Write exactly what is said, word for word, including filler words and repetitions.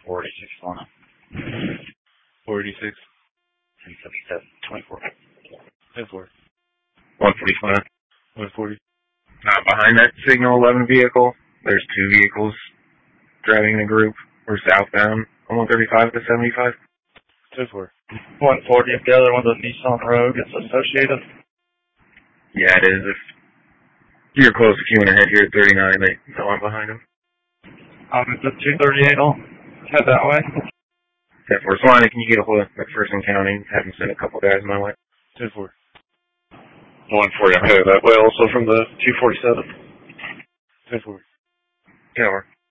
four eighty-six one. four eighty-six. three seventy-seven twenty-four. ten four. one forty-five. one forty. Uh, behind that Signal eleven vehicle, there's two vehicles driving in a group. We're southbound on one thirty-five to seventy-five. ten four. one forty if the other one's a Nissan Rogue. It's associated. Yeah, it is. If you're close to queuing ahead here at thirty-nine, they go on behind them. Um, it's a two thirty-eight. I'll head that way. ten four. Solana, can you get a hold of McPherson County? Have them send a couple guys my way. ten four. one forty, I'm headed that way also from the two forty-seven. ten four. ten four.